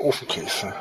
Ofenkäse.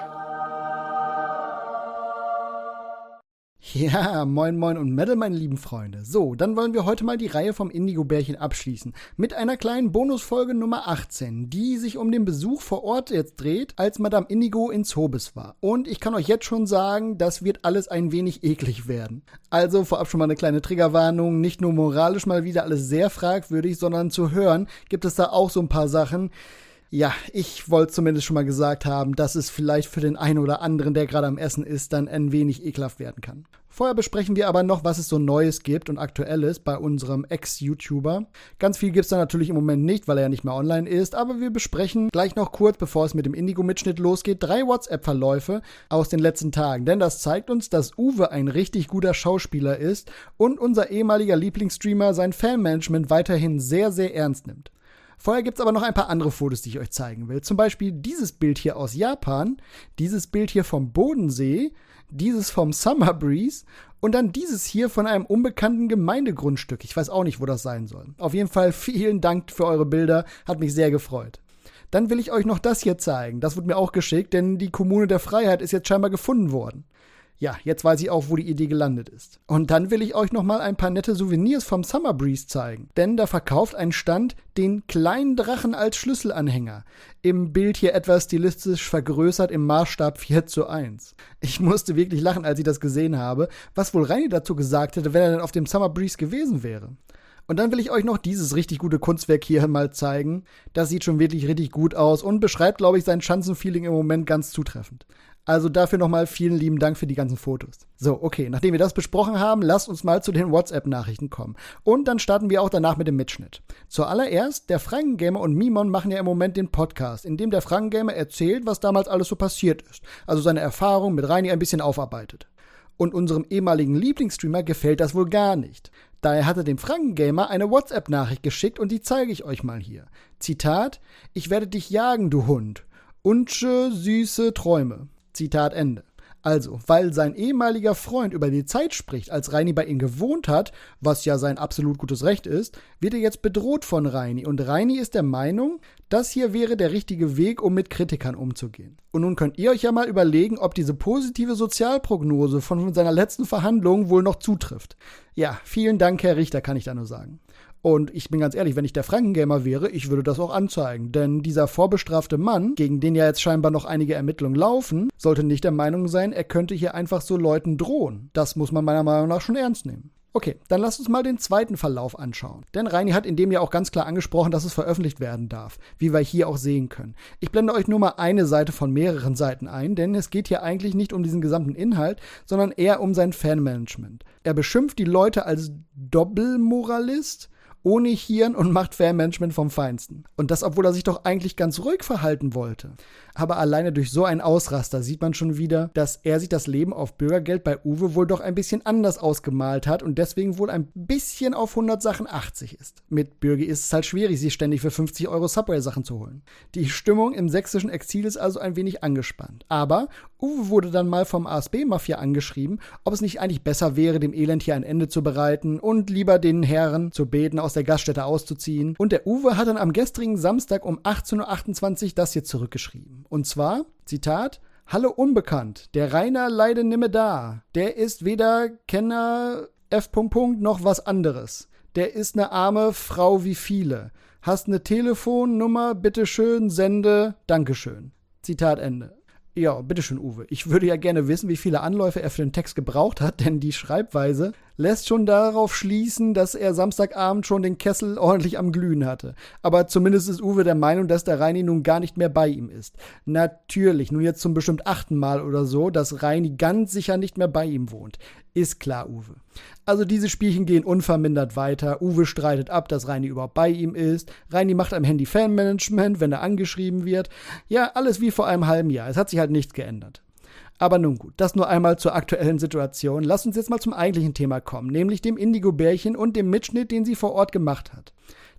Ja, moin moin und Metal, meine lieben Freunde. So, dann wollen wir heute mal die Reihe vom Indigo-Bärchen abschließen. Mit einer kleinen Bonusfolge Nummer 18, die sich um den Besuch vor Ort jetzt dreht, als Madame Indigo in Zobis war. Und ich kann euch jetzt schon sagen, das wird alles ein wenig eklig werden. Also vorab schon mal eine kleine Triggerwarnung. Nicht nur moralisch mal wieder alles sehr fragwürdig, sondern zu hören gibt es da auch so ein paar Sachen. Ja, ich wollte zumindest schon mal gesagt haben, dass es vielleicht für den einen oder anderen, der gerade am Essen ist, dann ein wenig ekelhaft werden kann. Vorher besprechen wir aber noch, was es so Neues gibt und Aktuelles bei unserem Ex-YouTuber. Ganz viel gibt's da natürlich im Moment nicht, weil er ja nicht mehr online ist, aber wir besprechen gleich noch kurz, bevor es mit dem Indigo-Mitschnitt losgeht, 3 WhatsApp-Verläufe aus den letzten Tagen. Denn das zeigt uns, dass Uwe ein richtig guter Schauspieler ist und unser ehemaliger Lieblingsstreamer sein Fanmanagement weiterhin sehr, sehr ernst nimmt. Vorher gibt's aber noch ein paar andere Fotos, die ich euch zeigen will. Zum Beispiel dieses Bild hier aus Japan, dieses Bild hier vom Bodensee, dieses vom Summer Breeze und dann dieses hier von einem unbekannten Gemeindegrundstück. Ich weiß auch nicht, wo das sein soll. Auf jeden Fall vielen Dank für eure Bilder, hat mich sehr gefreut. Dann will ich euch noch das hier zeigen. Das wird mir auch geschickt, denn die Kommune der Freiheit ist jetzt scheinbar gefunden worden. Ja, jetzt weiß ich auch, wo die Idee gelandet ist. Und dann will ich euch noch mal ein paar nette Souvenirs vom Summer Breeze zeigen. Denn da verkauft ein Stand den kleinen Drachen als Schlüsselanhänger. Im Bild hier etwas stilistisch vergrößert im Maßstab 4:1. Ich musste wirklich lachen, als ich das gesehen habe, was wohl Reini dazu gesagt hätte, wenn er denn auf dem Summer Breeze gewesen wäre. Und dann will ich euch noch dieses richtig gute Kunstwerk hier mal zeigen. Das sieht schon wirklich richtig gut aus und beschreibt, glaube ich, sein Schanzenfeeling im Moment ganz zutreffend. Also dafür nochmal vielen lieben Dank für die ganzen Fotos. So, okay, nachdem wir das besprochen haben, lasst uns mal zu den WhatsApp-Nachrichten kommen. Und dann starten wir auch danach mit dem Mitschnitt. Zuallererst, der Frankengamer und Mimon machen ja im Moment den Podcast, in dem der Frankengamer erzählt, was damals alles so passiert ist. Also seine Erfahrung mit Reini ein bisschen aufarbeitet. Und unserem ehemaligen Lieblingsstreamer gefällt das wohl gar nicht. Daher hat er dem Frankengamer eine WhatsApp-Nachricht geschickt und die zeige ich euch mal hier. Zitat: Ich werde dich jagen, du Hund. Unsche süße Träume. Zitat Ende. Also, weil sein ehemaliger Freund über die Zeit spricht, als Reini bei ihm gewohnt hat, was ja sein absolut gutes Recht ist, wird er jetzt bedroht von Reini. Und Reini ist der Meinung, das hier wäre der richtige Weg, um mit Kritikern umzugehen. Und nun könnt ihr euch ja mal überlegen, ob diese positive Sozialprognose von seiner letzten Verhandlung wohl noch zutrifft. Ja, vielen Dank, Herr Richter, kann ich da nur sagen. Und ich bin ganz ehrlich, wenn ich der Frankengamer wäre, ich würde das auch anzeigen. Denn dieser vorbestrafte Mann, gegen den ja jetzt scheinbar noch einige Ermittlungen laufen, sollte nicht der Meinung sein, er könnte hier einfach so Leuten drohen. Das muss man meiner Meinung nach schon ernst nehmen. Okay, dann lasst uns mal den zweiten Verlauf anschauen. Denn Reini hat in dem ja auch ganz klar angesprochen, dass es veröffentlicht werden darf, wie wir hier auch sehen können. Ich blende euch nur mal eine Seite von mehreren Seiten ein, denn es geht hier eigentlich nicht um diesen gesamten Inhalt, sondern eher um sein Fanmanagement. Er beschimpft die Leute als Doppelmoralist, ohne Hirn und macht Fanmanagement vom Feinsten. Und das, obwohl er sich doch eigentlich ganz ruhig verhalten wollte. Aber alleine durch so einen Ausraster sieht man schon wieder, dass er sich das Leben auf Bürgergeld bei Uwe wohl doch ein bisschen anders ausgemalt hat und deswegen wohl ein bisschen auf 100 Sachen 80 ist. Mit Bürgi ist es halt schwierig, sich ständig für 50 € Subway-Sachen zu holen. Die Stimmung im sächsischen Exil ist also ein wenig angespannt. Aber Uwe wurde dann mal vom ASB-Mafia angeschrieben, ob es nicht eigentlich besser wäre, dem Elend hier ein Ende zu bereiten und lieber den Herren zu beten, aus der Gaststätte auszuziehen. Und der Uwe hat dann am gestrigen Samstag um 18:28 Uhr das hier zurückgeschrieben. Und zwar, Zitat: Hallo Unbekannt, der Rainer leider nimme da. Der ist weder Kenner F. noch was anderes. Der ist ne arme Frau wie viele. Hast ne Telefonnummer, bitteschön, sende, Dankeschön. Zitat Ende. Ja, bitteschön, Uwe. Ich würde ja gerne wissen, wie viele Anläufe er für den Text gebraucht hat, denn die Schreibweise lässt schon darauf schließen, dass er Samstagabend schon den Kessel ordentlich am Glühen hatte. Aber zumindest ist Uwe der Meinung, dass der Reini nun gar nicht mehr bei ihm ist. Natürlich, nun jetzt zum bestimmt 8. Mal oder so, dass Reini ganz sicher nicht mehr bei ihm wohnt. Ist klar, Uwe. Also diese Spielchen gehen unvermindert weiter. Uwe streitet ab, dass Reini überhaupt bei ihm ist. Reini macht am Handy Fanmanagement, wenn er angeschrieben wird. Ja, alles wie vor einem halben Jahr. Es hat sich halt nichts geändert. Aber nun gut, das nur einmal zur aktuellen Situation. Lass uns jetzt mal zum eigentlichen Thema kommen, nämlich dem Indigo-Bärchen und dem Mitschnitt, den sie vor Ort gemacht hat.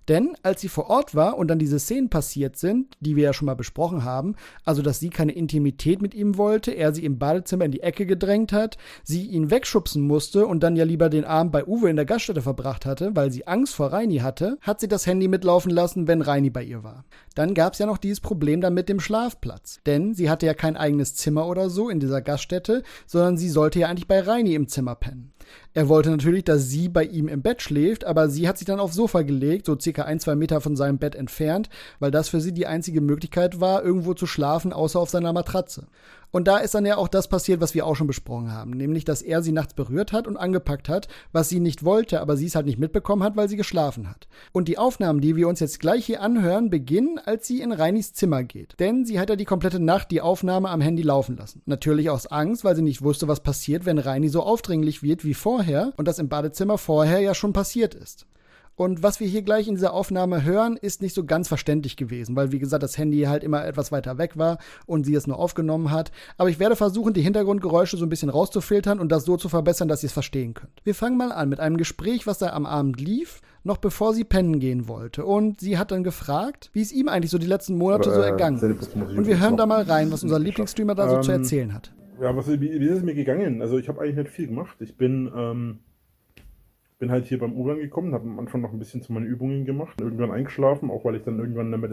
Denn als sie vor Ort war und dann diese Szenen passiert sind, die wir ja schon mal besprochen haben, also dass sie keine Intimität mit ihm wollte, er sie im Badezimmer in die Ecke gedrängt hat, sie ihn wegschubsen musste und dann ja lieber den Abend bei Uwe in der Gaststätte verbracht hatte, weil sie Angst vor Reini hatte, hat sie das Handy mitlaufen lassen, wenn Reini bei ihr war. Dann gab es ja noch dieses Problem dann mit dem Schlafplatz. Denn sie hatte ja kein eigenes Zimmer oder so in dieser Gaststätte, sondern sie sollte ja eigentlich bei Reini im Zimmer pennen. Er wollte natürlich, dass sie bei ihm im Bett schläft, aber sie hat sich dann aufs Sofa gelegt, so circa 1-2 Meter von seinem Bett entfernt, weil das für sie die einzige Möglichkeit war, irgendwo zu schlafen, außer auf seiner Matratze. Und da ist dann ja auch das passiert, was wir auch schon besprochen haben, nämlich, dass er sie nachts berührt hat und angepackt hat, was sie nicht wollte, aber sie es halt nicht mitbekommen hat, weil sie geschlafen hat. Und die Aufnahmen, die wir uns jetzt gleich hier anhören, beginnen, als sie in Reinis Zimmer geht. Denn sie hat ja die komplette Nacht die Aufnahme am Handy laufen lassen. Natürlich aus Angst, weil sie nicht wusste, was passiert, wenn Reini so aufdringlich wird wie vorher und das im Badezimmer vorher ja schon passiert ist. Und was wir hier gleich in dieser Aufnahme hören, ist nicht so ganz verständlich gewesen, weil, wie gesagt, das Handy halt immer etwas weiter weg war und sie es nur aufgenommen hat. Aber ich werde versuchen, die Hintergrundgeräusche so ein bisschen rauszufiltern und das so zu verbessern, dass ihr es verstehen könnt. Wir fangen mal an mit einem Gespräch, was da am Abend lief, noch bevor sie pennen gehen wollte. Und sie hat dann gefragt, wie es ihm eigentlich so die letzten Monate so ergangen ist. Und wir hören da mal rein, was unser Lieblingsstreamer da so zu erzählen hat. Ja, wie ist es mir gegangen? Also ich habe eigentlich nicht viel gemacht. Ich bin halt hier beim U-Bahn gekommen, habe am Anfang noch ein bisschen zu meinen Übungen gemacht, irgendwann eingeschlafen, auch weil ich dann irgendwann nicht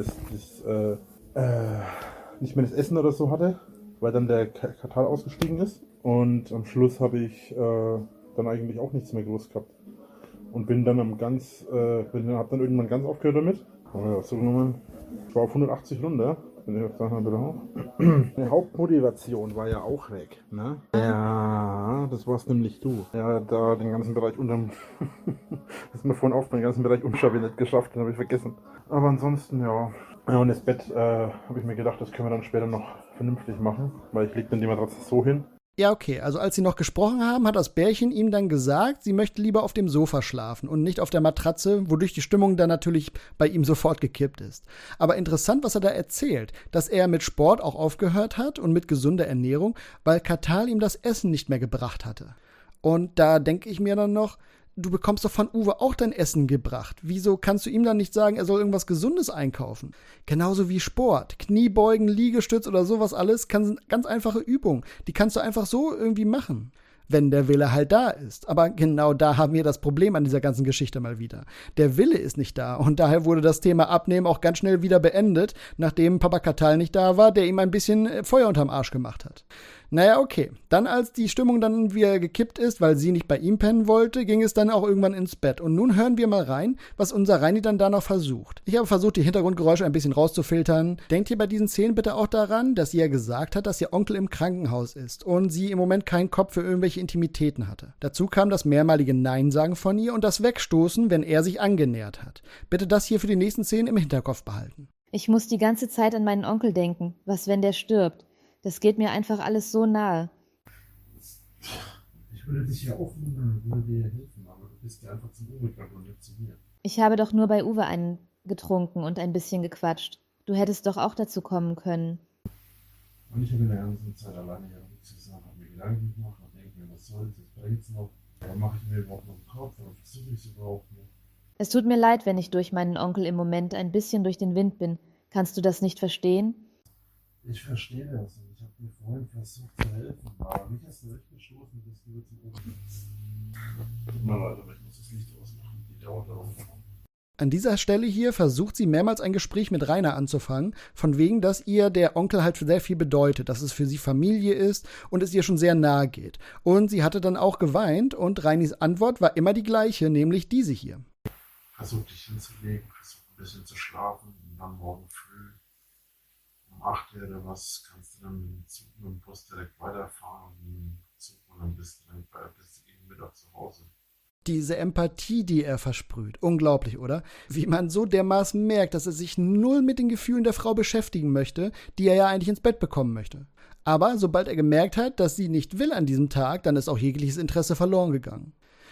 mehr das Essen oder so hatte, weil dann der Katal ausgestiegen ist. Und am Schluss habe ich dann eigentlich auch nichts mehr groß gehabt. Und bin dann habe dann irgendwann ganz aufgehört damit. Aber so nochmal, ich war auf 180 runter. Die Hauptmotivation war ja auch weg, ne? Ja, das war's nämlich du. Ja, da den ganzen Bereich das ist mir vorhin auf, den ganzen Bereich Umschau nicht geschafft, den habe ich vergessen. Aber ansonsten, ja. Ja, und das Bett habe ich mir gedacht, das können wir dann später noch vernünftig machen, weil ich lege dann die Matratze so hin. Ja, okay, also als sie noch gesprochen haben, hat das Bärchen ihm dann gesagt, sie möchte lieber auf dem Sofa schlafen und nicht auf der Matratze, wodurch die Stimmung dann natürlich bei ihm sofort gekippt ist. Aber interessant, was er da erzählt, dass er mit Sport auch aufgehört hat und mit gesunder Ernährung, weil Katal ihm das Essen nicht mehr gebracht hatte. Und da denke ich mir dann noch, du bekommst doch von Uwe auch dein Essen gebracht. Wieso kannst du ihm dann nicht sagen, er soll irgendwas Gesundes einkaufen? Genauso wie Sport, Kniebeugen, Liegestütz oder sowas alles, ganz einfache Übungen. Die kannst du einfach so irgendwie machen, wenn der Wille halt da ist. Aber genau da haben wir das Problem an dieser ganzen Geschichte mal wieder. Der Wille ist nicht da und daher wurde das Thema Abnehmen auch ganz schnell wieder beendet, nachdem Papa Katal nicht da war, der ihm ein bisschen Feuer unterm Arsch gemacht hat. Naja, okay. Dann, als die Stimmung dann wieder gekippt ist, weil sie nicht bei ihm pennen wollte, ging es dann auch irgendwann ins Bett. Und nun hören wir mal rein, was unser Reini dann da noch versucht. Ich habe versucht, die Hintergrundgeräusche ein bisschen rauszufiltern. Denkt ihr bei diesen Szenen bitte auch daran, dass sie ja gesagt hat, dass ihr Onkel im Krankenhaus ist und sie im Moment keinen Kopf für irgendwelche Intimitäten hatte. Dazu kam das mehrmalige Nein-Sagen von ihr und das Wegstoßen, wenn er sich angenähert hat. Bitte das hier für die nächsten Szenen im Hinterkopf behalten. Ich muss die ganze Zeit an meinen Onkel denken. Was, wenn der stirbt? Das geht mir einfach alles so nahe. Ich würde dich ja auch würde dir helfen, aber du bist ja einfach zum Uwe gegangen und nicht zu mir. Ich habe doch nur bei Uwe einen getrunken und ein bisschen gequatscht. Du hättest doch auch dazu kommen können. Und ich habe in der ganzen Zeit alleine ja nichts gesagt, habe mir Gedanken gemacht und denke mir, was soll das, jetzt bringt's noch. Aber mache ich mir überhaupt noch einen Kopf oder versuche ich es überhaupt noch? Es tut mir leid, wenn ich durch meinen Onkel im Moment ein bisschen durch den Wind bin. Kannst du das nicht verstehen? Ich verstehe das und ich habe mir vorhin versucht zu helfen, aber mich hast du weggestoßen, dass du zum Oben bist. Tut mir leid, aber ich muss das Licht ausmachen. Die dauert darauf. An dieser Stelle hier versucht sie mehrmals ein Gespräch mit Rainer anzufangen, von wegen, dass ihr der Onkel halt sehr viel bedeutet, dass es für sie Familie ist und es ihr schon sehr nahe geht. Und sie hatte dann auch geweint und Reinis Antwort war immer die gleiche, nämlich diese hier. Versuch dich hinzulegen, versuch ein bisschen zu schlafen und dann morgen früh um 8 Uhr oder was kannst du dann mit dem Bus direkt weiterfahren und dann bist du gegen Mittag zu Hause. Diese Empathie, die er versprüht. Unglaublich, oder? Wie man so dermaßen merkt, dass er sich null mit den Gefühlen der Frau beschäftigen möchte, die er ja eigentlich ins Bett bekommen möchte. Aber sobald er gemerkt hat, dass sie nicht will an diesem Tag, dann ist auch jegliches Interesse verloren gegangen.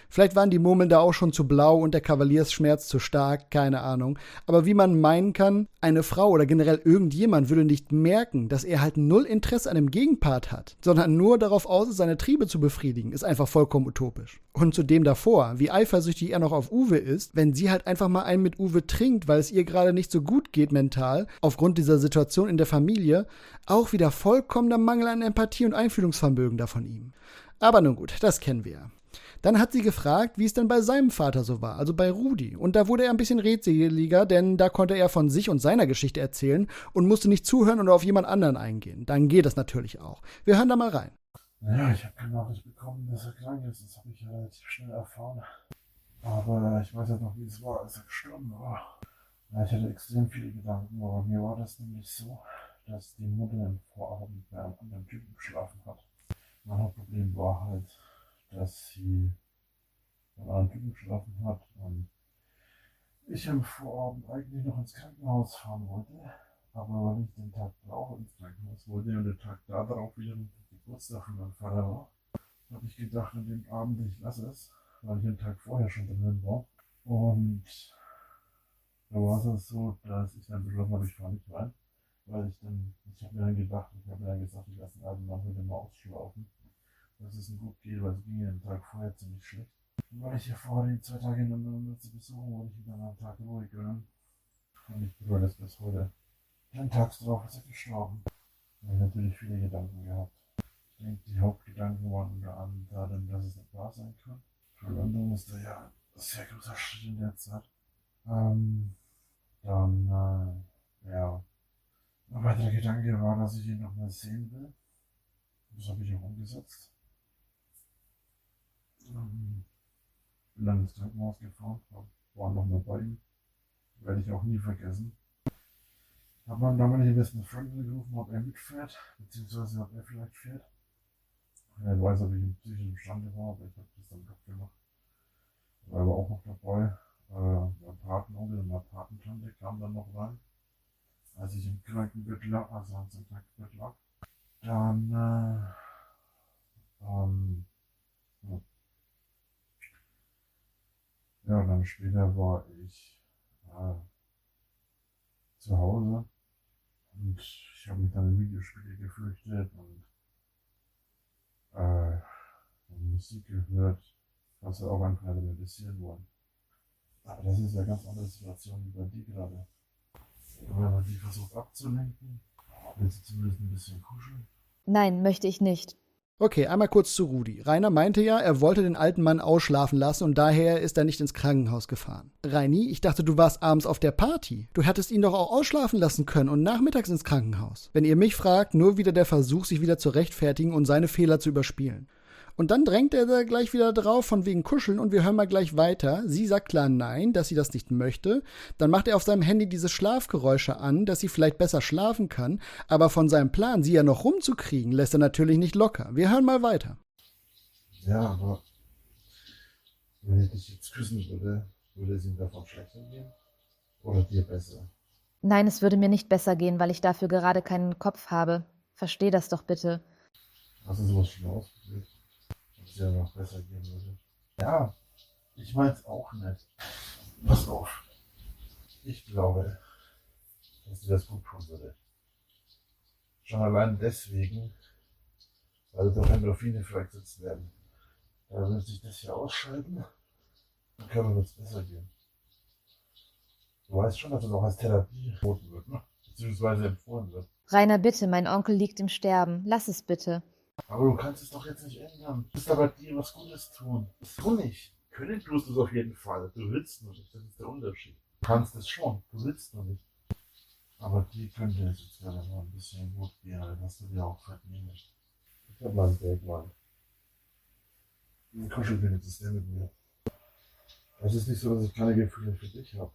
Vielleicht waren die Murmeln da auch schon zu blau und der Kavaliersschmerz zu stark, keine Ahnung. Aber wie man meinen kann, eine Frau oder generell irgendjemand würde nicht merken, dass er halt null Interesse an dem Gegenpart hat, sondern nur darauf aus ist, seine Triebe zu befriedigen, ist einfach vollkommen utopisch. Und zu dem davor, wie eifersüchtig er noch auf Uwe ist, wenn sie halt einfach mal einen mit Uwe trinkt, weil es ihr gerade nicht so gut geht mental, aufgrund dieser Situation in der Familie, auch wieder vollkommener Mangel an Empathie und Einfühlungsvermögen da von ihm. Aber nun gut, das kennen wir ja. Dann hat sie gefragt, wie es denn bei seinem Vater so war, also bei Rudi. Und da wurde er ein bisschen redseliger, denn da konnte er von sich und seiner Geschichte erzählen und musste nicht zuhören oder auf jemand anderen eingehen. Dann geht das natürlich auch. Wir hören da mal rein. Ja, ich habe keine Nachricht bekommen, dass er krank ist. Das habe ich relativ schnell erfahren. Aber ich weiß ja noch, wie es war, als er gestorben war. Ja, ich hatte extrem viele Gedanken, aber mir war das nämlich so, dass die Mutter im Vorabend bei einem anderen Typen geschlafen hat. Mein Hauptproblem war halt, dass sie bei einem anderen Typen geschlafen hat und ich am Vorabend eigentlich noch ins Krankenhaus fahren wollte, aber weil ich den Tag drauf ins Krankenhaus wollte und der Tag darauf wieder Geburtstag von meinem Vater war, habe ich gedacht, an dem Abend, ich lasse es, weil ich den Tag vorher schon drin war. Und da war es so, dass ich dann beschlossen habe, ich fahre nicht rein, weil ich habe mir dann gedacht, ich habe mir dann gesagt, ich lasse den alten Mann heute mal ausschlafen, dass es ihm gut geht, weil es ging ja den Tag vorher ziemlich schlecht. Und weil ich ja vorher die 2 Tage hintereinander zu besuchen, wollte ich mir dann am Tag ruhig gönnen. Und ich bereue das bis heute. Dann tags drauf ist er gestorben. Da habe ich natürlich viele Gedanken gehabt. Ich denke, die Hauptgedanken waren unter anderem darin, dass es nicht wahr sein kann. Für London ist da ja ein sehr großer Schritt in der Zeit. Ja. Ein weiterer Gedanke war, dass ich ihn noch mal sehen will. Das habe ich auch umgesetzt. Bin dann ins Krankenhaus gefahren, war noch mal bei ihm. Werde ich auch nie vergessen. Habe meinen damaligen besten Freund gerufen, ob er mitfährt, beziehungsweise ob er vielleicht fährt. Er weiß, ob ich im psychischen Stande war, aber ich habe das dann doch gemacht. Er war auch noch dabei. Mein Patenonkel und meine Patentante kamen dann noch rein, als ich im Krankenbett lag, also als ich im Krankenbett lag. Dann später war ich zu Hause und ich habe mich dann in Videospiele geflüchtet und Musik gehört, was wir auch einfach realisieren wollen. Aber das ist ja eine ganz andere Situation wie bei dir gerade. Wenn man die versucht abzulenken, willst du zumindest ein bisschen kuscheln? Nein, möchte ich nicht. Okay, einmal kurz zu Rudi. Rainer meinte ja, er wollte den alten Mann ausschlafen lassen und daher ist er nicht ins Krankenhaus gefahren. Reini, ich dachte, du warst abends auf der Party. Du hättest ihn doch auch ausschlafen lassen können und nachmittags ins Krankenhaus. Wenn ihr mich fragt, nur wieder der Versuch, sich wieder zu rechtfertigen und seine Fehler zu überspielen. Und dann drängt er da gleich wieder drauf von wegen Kuscheln und wir hören mal gleich weiter. Sie sagt klar nein, dass sie das nicht möchte. Dann macht er auf seinem Handy diese Schlafgeräusche an, dass sie vielleicht besser schlafen kann. Aber von seinem Plan, sie ja noch rumzukriegen, lässt er natürlich nicht locker. Wir hören mal weiter. Ja, aber wenn ich dich jetzt küssen würde es ihm davon schlechter gehen? Oder dir besser? Nein, es würde mir nicht besser gehen, weil ich dafür gerade keinen Kopf habe. Versteh das doch bitte. Hast du sowas schon ausprobiert? Ob es ja noch besser gehen würde? Ja, ich mein's auch nicht. Pass auf. Ich glaube, dass dir das gut tun würde. Schon allein deswegen, weil doch Endorphine freigesetzt werden. Da würde sich das hier ausschalten, dann kann es besser gehen. Du weißt schon, dass es auch als Therapie geboten wird, ne? Beziehungsweise empfohlen wird. Rainer, bitte, mein Onkel liegt im Sterben. Lass es bitte. Aber du kannst es doch jetzt nicht ändern. Du musst aber dir was Gutes tun. Das du nicht. Können tust du es auf jeden Fall. Du willst nur nicht. Das ist der Unterschied. Du kannst es schon. Du willst nur nicht. Aber dir könnte es jetzt gerade mal ein bisschen gut gehen. Das hast du dir auch verdient. Ich hab mal einen Bergmann. Ein Kuschelbild ist der mit mir. Es ist nicht so, dass ich keine Gefühle für dich habe.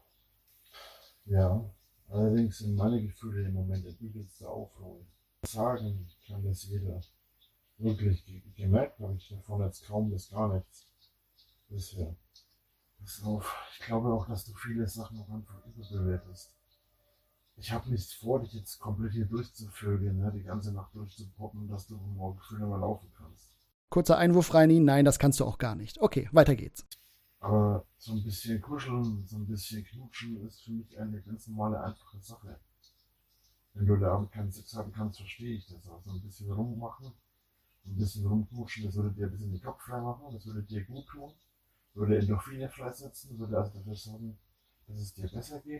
Ja, allerdings sind meine Gefühle im Moment in übelster Aufruhr. Sagen kann das jeder. Wirklich, gemerkt habe ich davon jetzt kaum bis gar nichts. Bisher. Pass auf, ich glaube auch, dass du viele Sachen am Anfang überbewertest. Ich habe nichts vor, dich jetzt komplett hier durchzuvögeln, ne? Die ganze Nacht durchzupoppen, dass du morgen früh nochmal laufen kannst. Kurzer Einwurf, Reini, nein, das kannst du auch gar nicht. Okay, weiter geht's. Aber so ein bisschen kuscheln, so ein bisschen knutschen ist für mich eine ganz normale, einfache Sache. Wenn du da Abend keinen Sex haben kannst, verstehe ich das. Also ein bisschen rummachen, ein bisschen rumknutschen, das würde dir ein bisschen den Kopf frei machen, das würde dir gut tun, würde Endorphine freisetzen, würde also dafür sorgen, dass es dir besser geht.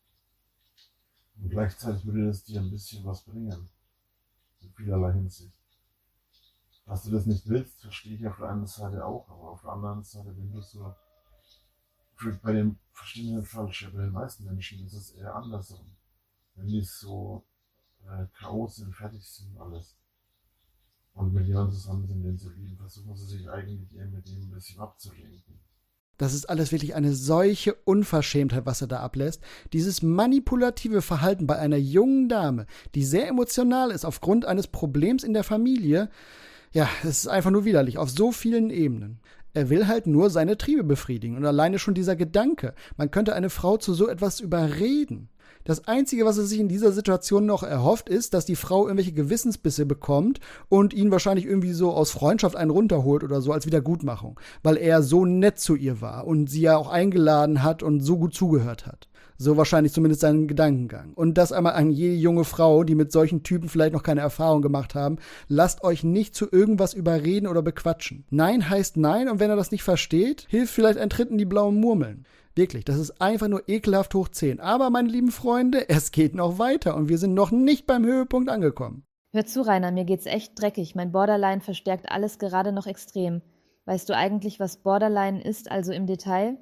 Und gleichzeitig würde das dir ein bisschen was bringen. In vielerlei Hinsicht. Dass du das nicht willst, verstehe ich auf der einen Seite auch, aber auf der anderen Seite, wenn du so, bei dem verstehen falsch, bei den meisten Menschen ist es eher andersrum. Wenn die so K.O. sind, fertig sind, alles. Und mit jemandem zusammen sind, den sie lieben, versuchen sie sich eigentlich eher mit dem ein bisschen abzulenken. Das ist alles wirklich eine solche Unverschämtheit, was er da ablässt. Dieses manipulative Verhalten bei einer jungen Dame, die sehr emotional ist aufgrund eines Problems in der Familie, ja, es ist einfach nur widerlich, auf so vielen Ebenen. Er will halt nur seine Triebe befriedigen und alleine schon dieser Gedanke, man könnte eine Frau zu so etwas überreden. Das Einzige, was er sich in dieser Situation noch erhofft, ist, dass die Frau irgendwelche Gewissensbisse bekommt und ihn wahrscheinlich irgendwie so aus Freundschaft einen runterholt oder so als Wiedergutmachung, weil er so nett zu ihr war und sie ja auch eingeladen hat und so gut zugehört hat. So wahrscheinlich zumindest seinen Gedankengang. Und das einmal an jede junge Frau, die mit solchen Typen vielleicht noch keine Erfahrung gemacht haben, lasst euch nicht zu irgendwas überreden oder bequatschen. Nein heißt nein und wenn er das nicht versteht, hilft vielleicht ein Tritt in die blauen Murmeln. Wirklich, das ist einfach nur ekelhaft hoch 10. Aber, meine lieben Freunde, es geht noch weiter und wir sind noch nicht beim Höhepunkt angekommen. Hör zu, Rainer, mir geht's echt dreckig. Mein Borderline verstärkt alles gerade noch extrem. Weißt du eigentlich, was Borderline ist, also im Detail?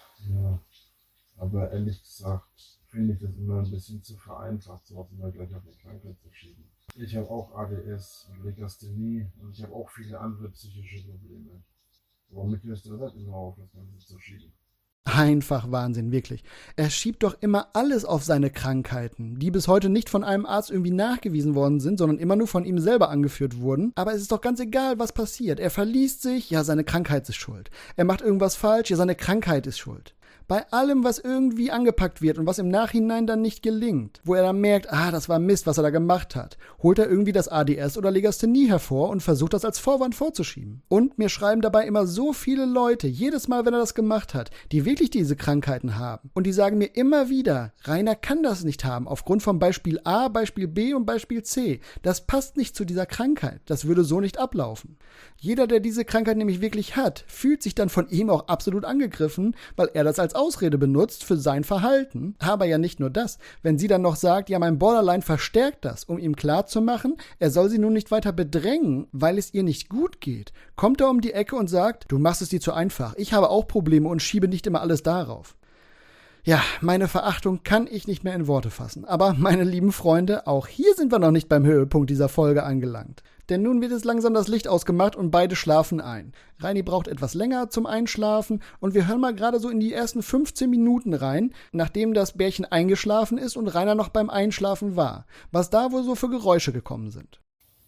Ja, aber ehrlich gesagt finde ich das immer ein bisschen zu vereinfacht, sowas immer gleich auf die Krankheit zu schieben. Ich habe auch ADS und Legasthenie und ich habe auch viele andere psychische Probleme. Warum hörst du das immer auf, das Ganze zu schieben? Einfach Wahnsinn, wirklich. Er schiebt doch immer alles auf seine Krankheiten, die bis heute nicht von einem Arzt irgendwie nachgewiesen worden sind, sondern immer nur von ihm selber angeführt wurden. Aber es ist doch ganz egal, was passiert. Er verliest sich, ja, seine Krankheit ist schuld. Er macht irgendwas falsch, ja, seine Krankheit ist schuld. Bei allem, was irgendwie angepackt wird und was im Nachhinein dann nicht gelingt, wo er dann merkt, das war Mist, was er da gemacht hat, holt er irgendwie das ADS oder Legasthenie hervor und versucht das als Vorwand vorzuschieben. Und mir schreiben dabei immer so viele Leute, jedes Mal, wenn er das gemacht hat, die wirklich diese Krankheiten haben. Und die sagen mir immer wieder, Rainer kann das nicht haben, aufgrund von Beispiel A, Beispiel B und Beispiel C. Das passt nicht zu dieser Krankheit. Das würde so nicht ablaufen. Jeder, der diese Krankheit nämlich wirklich hat, fühlt sich dann von ihm auch absolut angegriffen, weil er das als Ausrede benutzt für sein Verhalten. Aber ja nicht nur das. Wenn sie dann noch sagt, ja, mein Borderline verstärkt das, um ihm klarzumachen, er soll sie nun nicht weiter bedrängen, weil es ihr nicht gut geht, kommt er um die Ecke und sagt, du machst es dir zu einfach. Ich habe auch Probleme und schiebe nicht immer alles darauf. Ja, meine Verachtung kann ich nicht mehr in Worte fassen. Aber, meine lieben Freunde, auch hier sind wir noch nicht beim Höhepunkt dieser Folge angelangt. Denn nun wird es langsam das Licht ausgemacht und beide schlafen ein. Reini braucht etwas länger zum Einschlafen und wir hören mal gerade so in die ersten 15 Minuten rein, nachdem das Bärchen eingeschlafen ist und Rainer noch beim Einschlafen war. Was da wohl so für Geräusche gekommen sind.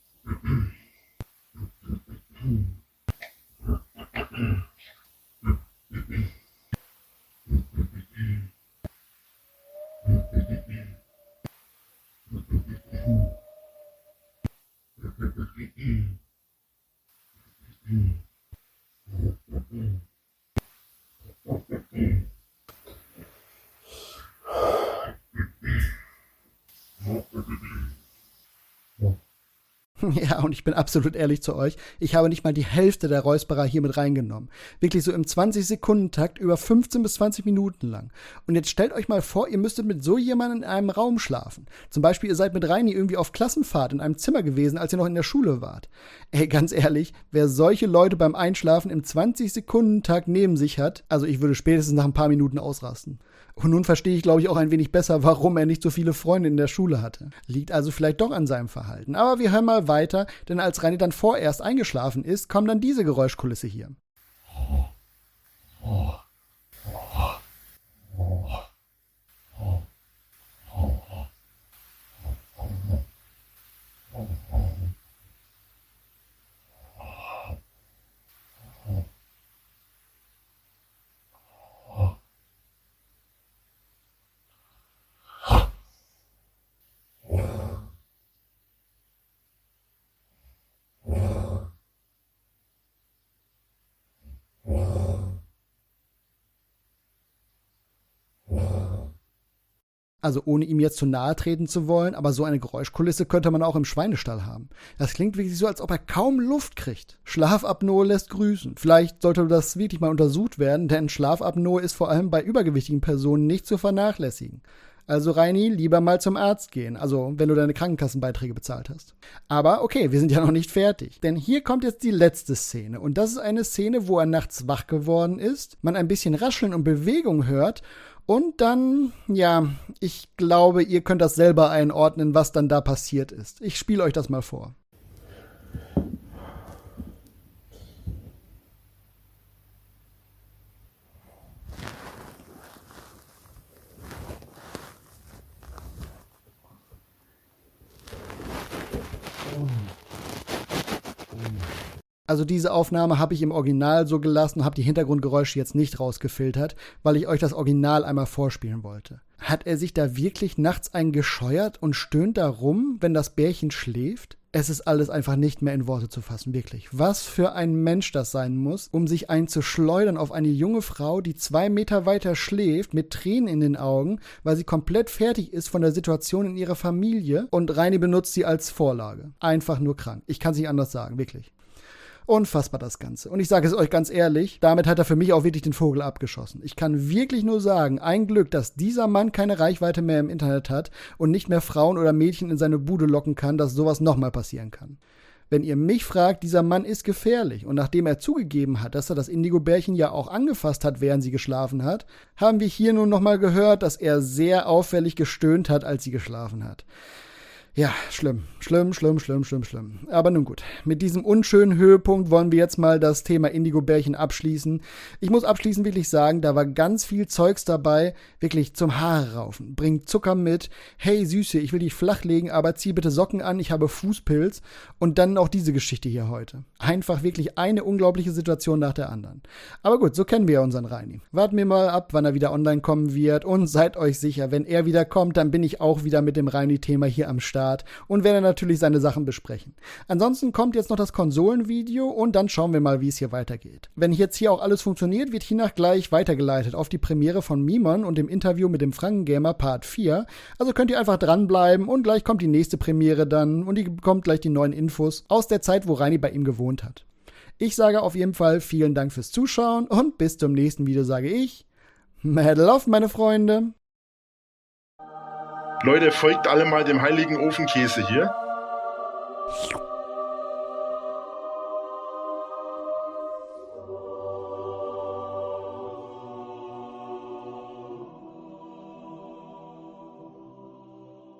Ja, und ich bin absolut ehrlich zu euch, ich habe nicht mal die Hälfte der Räusperer hier mit reingenommen. Wirklich so im 20-Sekunden-Takt über 15 bis 20 Minuten lang. Und jetzt stellt euch mal vor, ihr müsstet mit so jemandem in einem Raum schlafen. Zum Beispiel, ihr seid mit Reini irgendwie auf Klassenfahrt in einem Zimmer gewesen, als ihr noch in der Schule wart. Ey, ganz ehrlich, wer solche Leute beim Einschlafen im 20-Sekunden-Takt neben sich hat, also ich würde spätestens nach ein paar Minuten ausrasten. Und nun verstehe ich, glaube ich, auch ein wenig besser, warum er nicht so viele Freunde in der Schule hatte. Liegt also vielleicht doch an seinem Verhalten. Aber wir hören mal weiter, denn als Reini dann vorerst eingeschlafen ist, kommt dann diese Geräuschkulisse hier. Also ohne ihm jetzt zu nahe treten zu wollen, aber so eine Geräuschkulisse könnte man auch im Schweinestall haben. Das klingt wirklich so, als ob er kaum Luft kriegt. Schlafapnoe lässt grüßen. Vielleicht sollte das wirklich mal untersucht werden, denn Schlafapnoe ist vor allem bei übergewichtigen Personen nicht zu vernachlässigen. Also Reini, lieber mal zum Arzt gehen, also wenn du deine Krankenkassenbeiträge bezahlt hast. Aber okay, wir sind ja noch nicht fertig, denn hier kommt jetzt die letzte Szene und das ist eine Szene, wo er nachts wach geworden ist, man ein bisschen Rascheln und Bewegung hört und dann, ja, ich glaube, ihr könnt das selber einordnen, was dann da passiert ist. Ich spiele euch das mal vor. Also diese Aufnahme habe ich im Original so gelassen und habe die Hintergrundgeräusche jetzt nicht rausgefiltert, weil ich euch das Original einmal vorspielen wollte. Hat er sich da wirklich nachts eingescheuert und stöhnt da rum, wenn das Bärchen schläft? Es ist alles einfach nicht mehr in Worte zu fassen, wirklich. Was für ein Mensch das sein muss, um sich einzuschleudern auf eine junge Frau, die 2 Meter weiter schläft, mit Tränen in den Augen, weil sie komplett fertig ist von der Situation in ihrer Familie und Reini benutzt sie als Vorlage. Einfach nur krank. Ich kann es nicht anders sagen, wirklich. Unfassbar das Ganze. Und ich sage es euch ganz ehrlich, damit hat er für mich auch wirklich den Vogel abgeschossen. Ich kann wirklich nur sagen, ein Glück, dass dieser Mann keine Reichweite mehr im Internet hat und nicht mehr Frauen oder Mädchen in seine Bude locken kann, dass sowas nochmal passieren kann. Wenn ihr mich fragt, dieser Mann ist gefährlich. Und nachdem er zugegeben hat, dass er das Indigo-Bärchen ja auch angefasst hat, während sie geschlafen hat, haben wir hier nun nochmal gehört, dass er sehr auffällig gestöhnt hat, als sie geschlafen hat. Ja, schlimm. Aber nun gut, mit diesem unschönen Höhepunkt wollen wir jetzt mal das Thema Indigo-Bärchen abschließen. Ich muss abschließend wirklich sagen, da war ganz viel Zeugs dabei, wirklich zum Haare raufen. Bring Zucker mit, hey Süße, ich will dich flachlegen, aber zieh bitte Socken an, ich habe Fußpilz. Und dann auch diese Geschichte hier heute. Einfach wirklich eine unglaubliche Situation nach der anderen. Aber gut, so kennen wir ja unseren Reini. Warten wir mal ab, wann er wieder online kommen wird und seid euch sicher, wenn er wieder kommt, dann bin ich auch wieder mit dem Reini-Thema hier am Start und werde natürlich seine Sachen besprechen. Ansonsten kommt jetzt noch das Konsolenvideo und dann schauen wir mal, wie es hier weitergeht. Wenn jetzt hier auch alles funktioniert, wird hiernach gleich weitergeleitet auf die Premiere von Mimon und dem Interview mit dem Frankengamer Part 4. Also könnt ihr einfach dranbleiben und gleich kommt die nächste Premiere dann und ihr bekommt gleich die neuen Infos aus der Zeit, wo Reini bei ihm gewohnt hat. Ich sage auf jeden Fall vielen Dank fürs Zuschauen und bis zum nächsten Video sage ich Medal of, meine Freunde. Leute, folgt alle mal dem heiligen Ofenkäse hier.